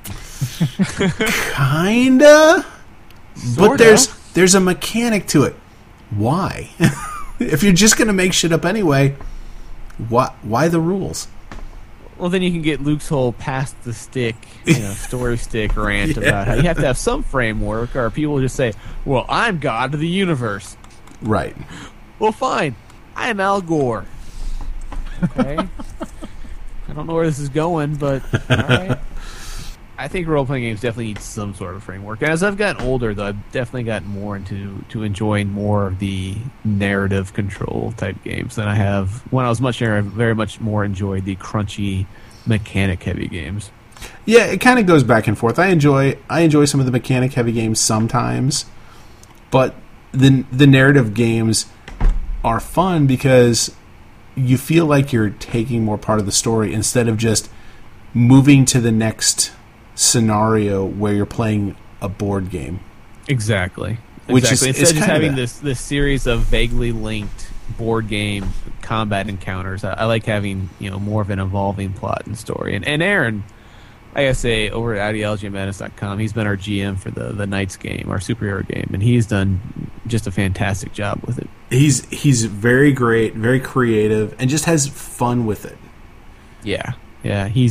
Kinda. But there's a mechanic to it. Why? If you're just gonna make shit up anyway, why the rules? Well, then you can get Luke's whole past the stick, story stick rant about how you have to have some framework, or people just say, well, I'm God of the universe. Right. Well, fine. I am Al Gore. Okay? I don't know where this is going, but all right. I think role-playing games definitely need some sort of framework. And as I've gotten older, though, I've definitely gotten more into enjoying more of the narrative control type games than I have when I was much younger. I very much more enjoyed the crunchy, mechanic-heavy games. Yeah, it kind of goes back and forth. I enjoy some of the mechanic-heavy games sometimes, but the narrative games are fun because you feel like you're taking more part of the story instead of just moving to the next scenario where you're playing a board game. Exactly. Which is instead of just having this series of vaguely linked board game combat encounters, I like having more of an evolving plot and story. And Aaron, I gotta say, over at ideologymadness.com, he's been our GM for the Knights game, our superhero game, and he's done just a fantastic job with it. He's very great, very creative, and just has fun with it. Yeah. He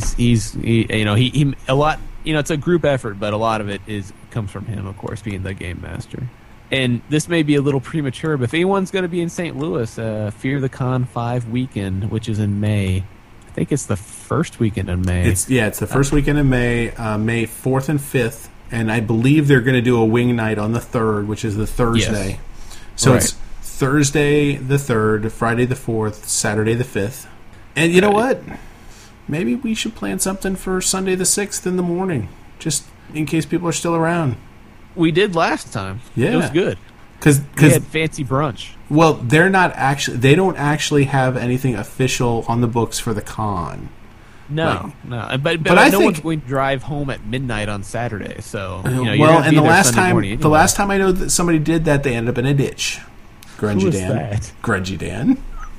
a lot. It's a group effort, but a lot of it comes from him, of course, being the game master. And this may be a little premature, but if anyone's going to be in St. Louis, Fear the Con 5 weekend, which is in May. I think it's the first weekend in May. It's the first weekend in May, May 4th and 5th, and I believe they're going to do a wing night on the 3rd, which is the Thursday. Yes. So It's Thursday the 3rd, Friday the 4th, Saturday the 5th. And you know what? Maybe we should plan something for Sunday the 6th in the morning, just in case people are still around. We did last time. Yeah. It was good. Because we had fancy brunch. Well, they don't actually have anything official on the books for the con. No. But no one's going to drive home at midnight on Saturday, so and the last time I know that somebody did that, they ended up in a ditch. Grungy Dan.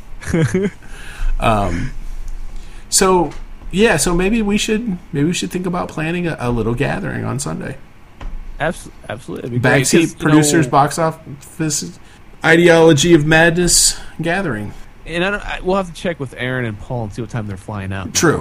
So maybe we should think about planning a little gathering on Sunday. Absolutely. Backseat Producers Box Office Ideology of Madness gathering. And we'll have to check with Aaron and Paul and see what time they're flying out. True.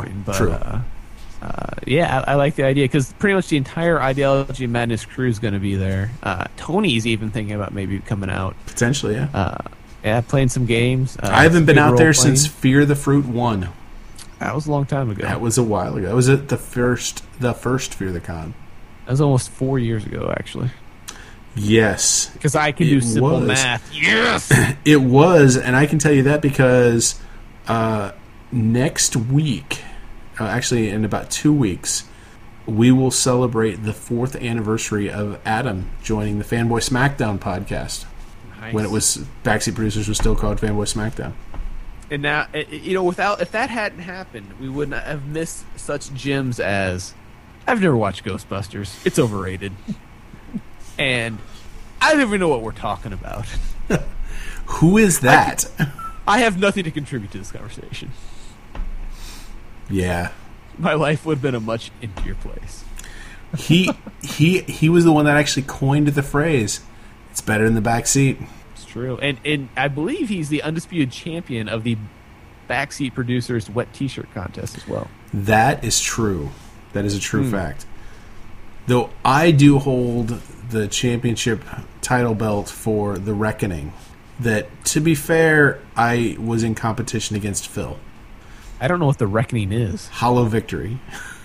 I like the idea because pretty much the entire Ideology of Madness crew is going to be there. Tony's even thinking about maybe coming out. Potentially, yeah. Playing some games. I haven't been out there since Fear the Fruit 1. That was a long time ago. That was a while ago. That was the first Fear the Con. That was almost 4 years ago, actually. Yes. Because I can do simple math. Yes! It was, and I can tell you that because next week, actually in about 2 weeks, we will celebrate the 4th anniversary of Adam joining the Fanboy Smackdown podcast. Nice. When it was Backseat Producers was still called Fanboy Smackdown. And now, if that hadn't happened, we would not have missed such gems as I've never watched Ghostbusters. It's overrated. And I don't even know what we're talking about. Who is that? I have nothing to contribute to this conversation. Yeah. My life would have been a much emptier place. He was the one that actually coined the phrase, "It's better in the back seat." It's true. And I believe he's the undisputed champion of the Backseat Producers Wet T-shirt contest as well. That is true. That is a true fact. Though I do hold the championship title belt for The Reckoning. That, to be fair, I was in competition against Phil. I don't know what The Reckoning is. Hollow Victory.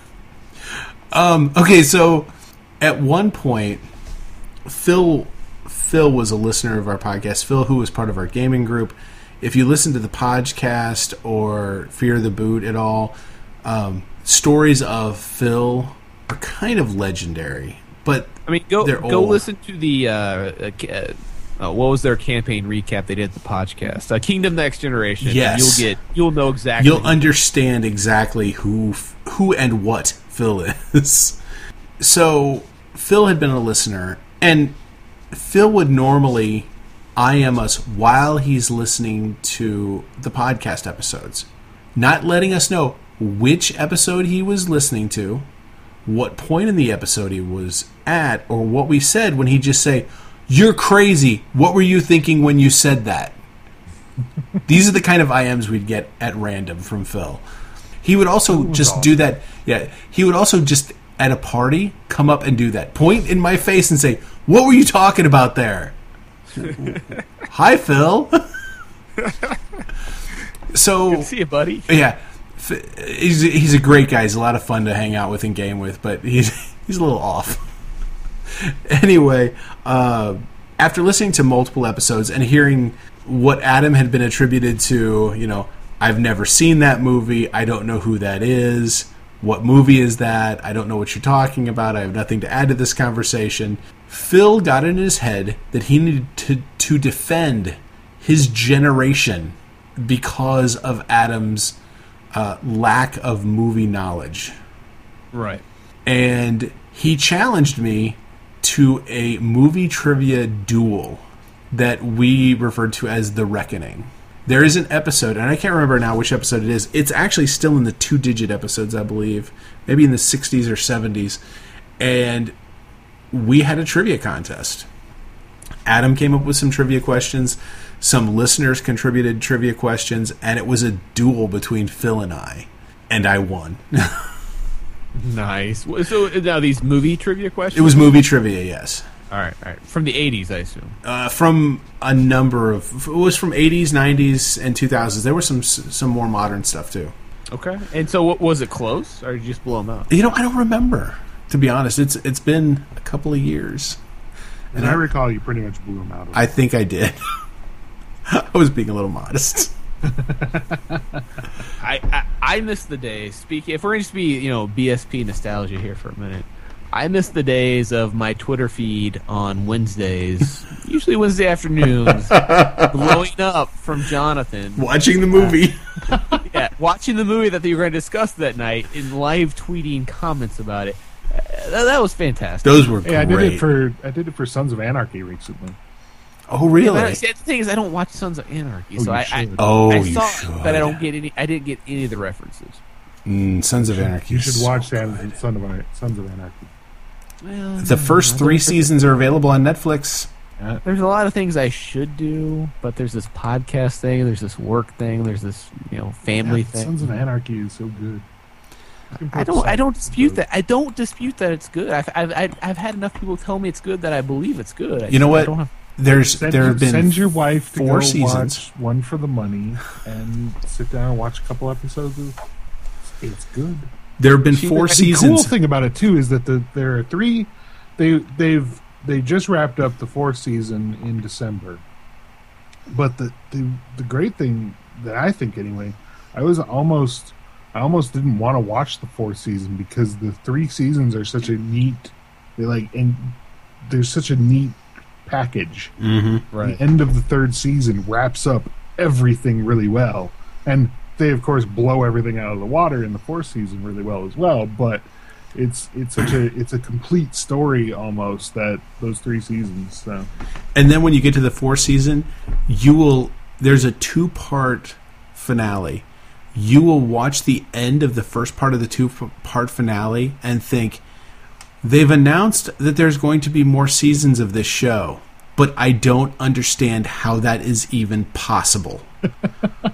Okay, so at one point, Phil was a listener of our podcast. Phil, who was part of our gaming group. If you listen to the podcast or Fear the Boot at all, stories of Phil are kind of legendary. But I mean, go old. listen to the what was their campaign recap they did at the podcast? Kingdom Next Generation. Yes, and you'll know exactly. You'll understand exactly who and what Phil is. So Phil had been a listener, and Phil would normally IM us while he's listening to the podcast episodes, not letting us know which episode he was listening to, what point in the episode he was at, or what we said, when he'd just say, "You're crazy. What were you thinking when you said that?" These are the kind of IMs we'd get at random from Phil. He would also just do that. Yeah, he would also just at a party come up and do that. Point in my face and say, "What were you talking about there?" Hi, Phil. So Good to see you, buddy. Yeah, he's a great guy. He's a lot of fun to hang out with and game with, but he's a little off. Anyway, after listening to multiple episodes and hearing what Adam had been attributed to, I've never seen that movie. I don't know who that is. What movie is that? I don't know what you're talking about. I have nothing to add to this conversation. Phil got in his head that he needed to defend his generation because of Adam's lack of movie knowledge. Right. And he challenged me to a movie trivia duel that we referred to as The Reckoning. There is an episode, and I can't remember now which episode it is. It's actually still in the 2-digit episodes, I believe. Maybe in the 60s or 70s. And we had a trivia contest. Adam came up with some trivia questions. Some listeners contributed trivia questions. And it was a duel between Phil and I. And I won. Nice. So now these movie trivia questions? It was movie trivia, yes. All right. From the 80s, I assume. From a number of... It was from 80s, 90s, and 2000s. There was some more modern stuff, too. Okay. And so what was it close, or did you just blow them out? I don't remember, to be honest. It's been a couple of years. And I recall you pretty much blew them out. I think I did. I was being a little modest. I miss the days. If we're going to be, BSP nostalgia here for a minute, I miss the days of my Twitter feed on Wednesdays, usually Wednesday afternoons, blowing up from Jonathan. Watching the movie. Watching the movie that you were going to discuss that night and live tweeting comments about it. That was fantastic. Those were great. I did it for Sons of Anarchy recently. Oh, really? Yeah, the thing is, I don't watch Sons of Anarchy, so I saw it, but I didn't get any of the references. Sons of Anarchy. You should watch Sons of Anarchy. Well, the first 3 seasons are available on Netflix. There's a lot of things I should do, but there's this podcast thing, there's this work thing, there's this family thing. Sons of Anarchy is so good. I don't dispute that. I don't dispute that it's good. I've had enough people tell me it's good that I believe it's good. You know what? There have been send your wife to 4 go seasons. Watch One for the Money and sit down and watch a couple episodes. It's good. There have been 4 seasons. The cool thing about it too is that there are 3. They just wrapped up the 4th season in December. But the great thing that I think anyway, I almost didn't want to watch the 4th season because the 3 seasons are such a neat. And there's such a neat package. Mm-hmm. Right. The end of the 3rd season wraps up everything really well, and they of course blow everything out of the water in the 4th season really well as well. But it's a complete story almost, that those 3 seasons. So. And then when you get to the 4th season, there's a 2-part finale. You will watch the end of the first part of the 2-part finale and think, they've announced that there's going to be more seasons of this show, but I don't understand how that is even possible.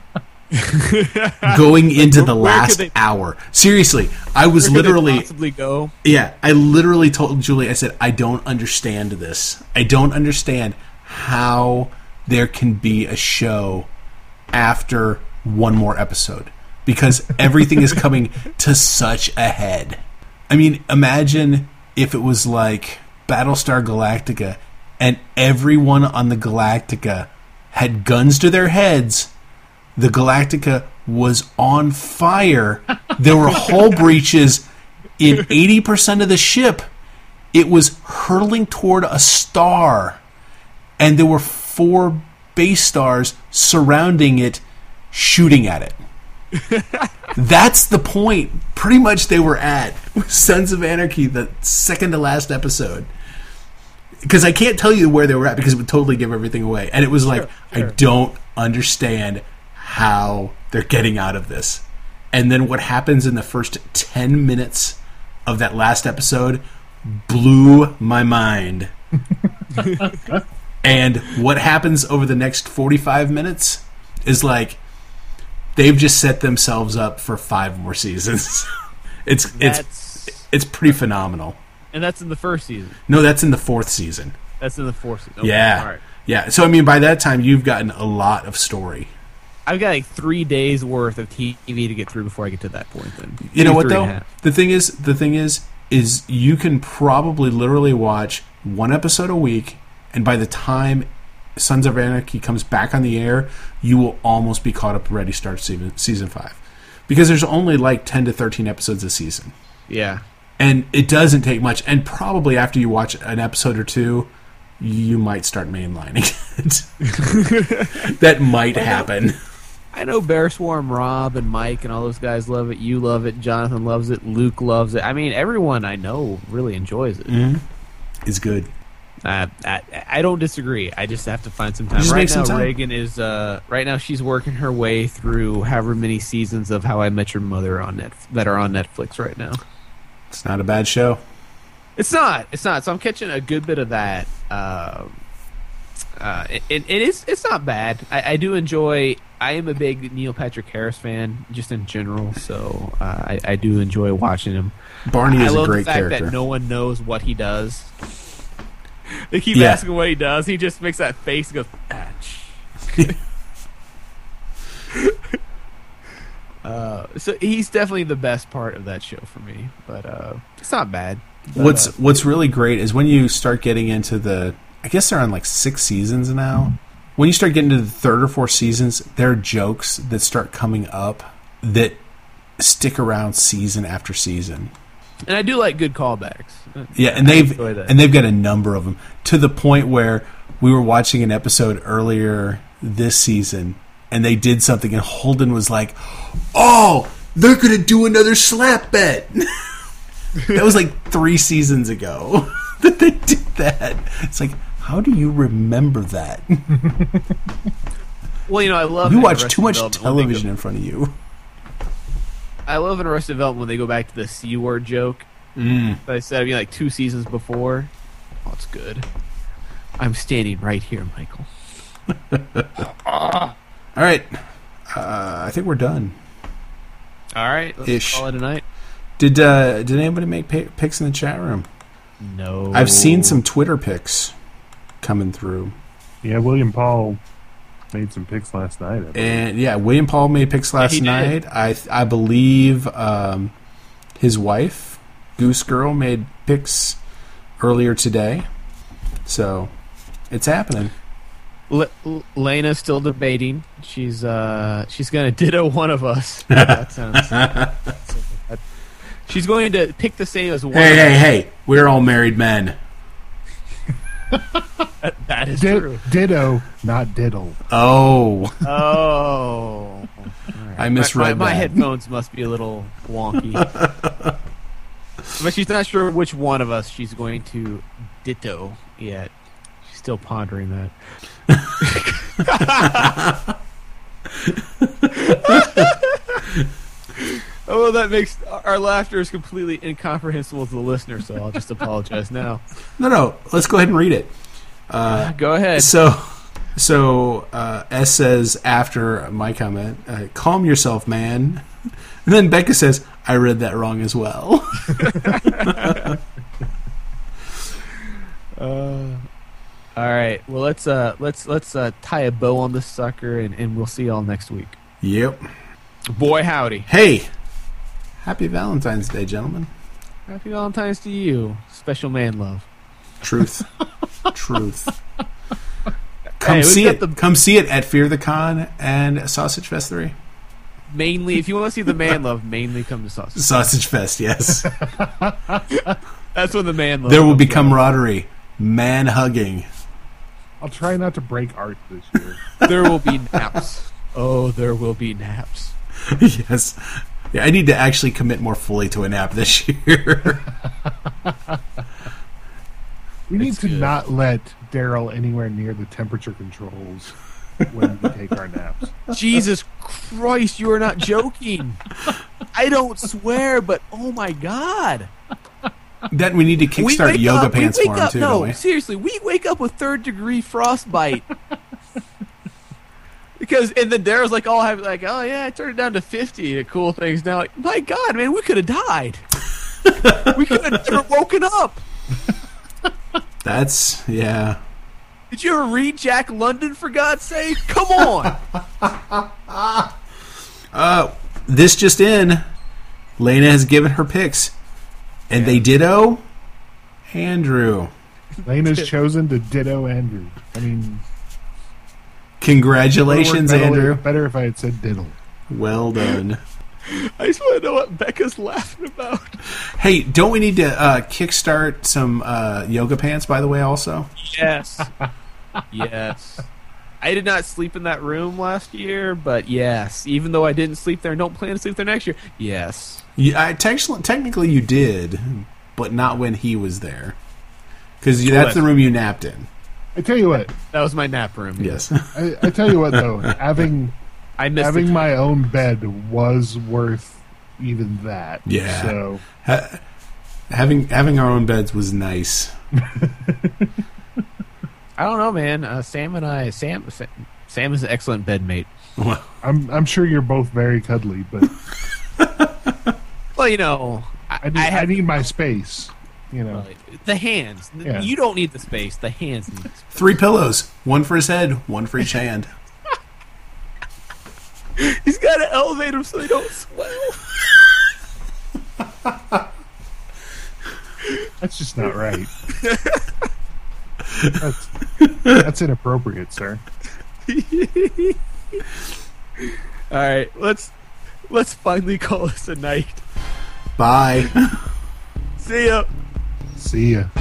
going into the Where could last they- hour. Seriously, I was Where could they literally possibly go. Yeah, I literally told Julie, I said, I don't understand this. I don't understand how there can be a show after one more episode. Because everything is coming to such a head. I mean, imagine if it was like Battlestar Galactica and everyone on the Galactica had guns to their heads. The Galactica was on fire. There were hull breaches in 80% of the ship. It was hurtling toward a star. And there were 4 base stars surrounding it, shooting at it. That's the point pretty much they were at with Sons of Anarchy, the second to last episode. Because I can't tell you where they were at because it would totally give everything away. And it was like, I don't understand how they're getting out of this. And then what happens in the first 10 minutes of that last episode blew my mind. And what happens over the next 45 minutes is like they've just set themselves up for 5 more seasons. It's pretty phenomenal. And that's in the first season. No, that's in the 4th season. That's in the 4th season. Okay, Yeah. all right. Yeah. So I mean by that time you've gotten a lot of story. I've got like 3 days worth of TV to get through before I get to that point. Then You know Maybe what 3 though? and a half. The thing is you can probably literally watch 1 episode a week, and by the time Sons of Anarchy comes back on the air, you will almost be caught up ready to start season 5. Because there's only like 10 to 13 episodes a season. Yeah. And it doesn't take much, and probably after you watch an episode or 2, you might start mainlining it. That might happen. I know Bear Swarm Rob and Mike and all those guys love it. You love it. Jonathan loves it. Luke loves it. I mean, everyone I know really enjoys it. It's good. I don't disagree. I just have to find some time. Just Right make some now, time. Reagan is right now she's working her way through however many seasons of How I Met Your Mother that are on Netflix right now. It's not a bad show. It's not. So I'm catching a good bit of that. It's not bad. I do enjoy. I am a big Neil Patrick Harris fan, just in general. So I do enjoy watching him. Barney is I a love great the fact character. that no one knows what he does. They keep Yeah. asking what he does. He just makes that face and goes, so he's definitely the best part of that show for me. But it's not bad. But, What's really great is when you start getting into the, I guess they're on like 6 seasons now. When you start getting to the 3rd or 4th seasons, there are jokes that start coming up that stick around season after season. and I do like good callbacks. Yeah, and I enjoy that. they've got a number of them to the point where we were watching an episode earlier this season, and they did something, and Holden was like, "Oh, they're gonna do another slap bet." That was like 3 seasons ago that they did that. It's like, how do you remember that? Well, I love You in watch Arrested too much Development when they television in front of you. I love in Arrested Development when they go back to the C word joke that I said like 2 seasons before. Oh, it's good. I'm standing right here, Michael. All right, I think we're done. All right, let's Ish. call it a night. Did anybody make picks in the chat room? No, I've seen some Twitter pics coming through. Yeah, William Paul made some picks last night. I believe. And yeah, William Paul made picks last he did. night. I believe his wife, Goose Girl, made picks earlier today. So it's happening. Lena's still debating. She's gonna ditto one of us. That sounds. She's going to pick the same as one. Hey! We're all married men. That is true. Ditto, not diddle. Oh, Oh, all right. I misread my that. headphones must be a little wonky. But she's not sure which one of us she's going to ditto yet. She's still pondering that. Oh, that makes our laughter is completely incomprehensible to the listener, so I'll just apologize now. no. Let's go ahead and read it. Go ahead. So, So S says after my comment, calm yourself, man. And then Becca says, I read that wrong as well. All right. Well, let's tie a bow on this sucker, and we'll see y'all next week. Yep. Boy, howdy. Hey, happy Valentine's Day, gentlemen. Happy Valentine's to you, special man love. Truth. Truth. Come Hey, see we've it. got the- Come see it at Fear the Con and Sausage Fest 3. Mainly, if you want to see the man love, mainly come to Sausage. Sausage Fest, yes. That's when the man love. There will comes be out. camaraderie, man hugging. I'll try not to break art this year. There will be naps. Oh, there will be naps. Yes. Yeah, I need to actually commit more fully to a nap this year. We need It's to good. not let Daryl anywhere near the temperature controls when we take our naps. Jesus Christ, you are not joking. I don't swear, but oh my God. Then we need to kickstart yoga pants for him, too, no, don't we? seriously, we wake up with third-degree frostbite. Because, and then Daryl's like, oh yeah, I turned it down to 50 to cool things down. Like, my God, man, we could have died. We could have never woken up. That's, yeah. Did you ever read Jack London, for God's sake? Come on. This just in. Lena has given her picks. And they ditto Andrew. Lena's chosen to ditto Andrew. I mean, Congratulations, it would've worked Andrew. better if I had said diddle. Well done. I just want to know what Becca's laughing about. Hey, don't we need to kickstart some yoga pants, by the way, also? Yes. Yes. I did not sleep in that room last year, but yes. Even though I didn't sleep there and don't plan to sleep there next year, yes. Technically, you did, but not when he was there. Because that's the room you napped in. I tell you what. That was my nap room. Yes. I tell you what, though. Having my own bed was worth even that. Yeah. So Having our own beds was nice. I don't know, man. Sam is an excellent bedmate. Well, I'm sure you're both very cuddly, but Well, you know, I need my space. You know, the hands. Yeah. You don't need the space. The hands need the space. 3 pillows. 1 for his head, 1 for each hand. He's got to elevate them so they don't swell. that's just not right. That's inappropriate, sir. All right, let's finally call this a night. Bye. See ya. See ya.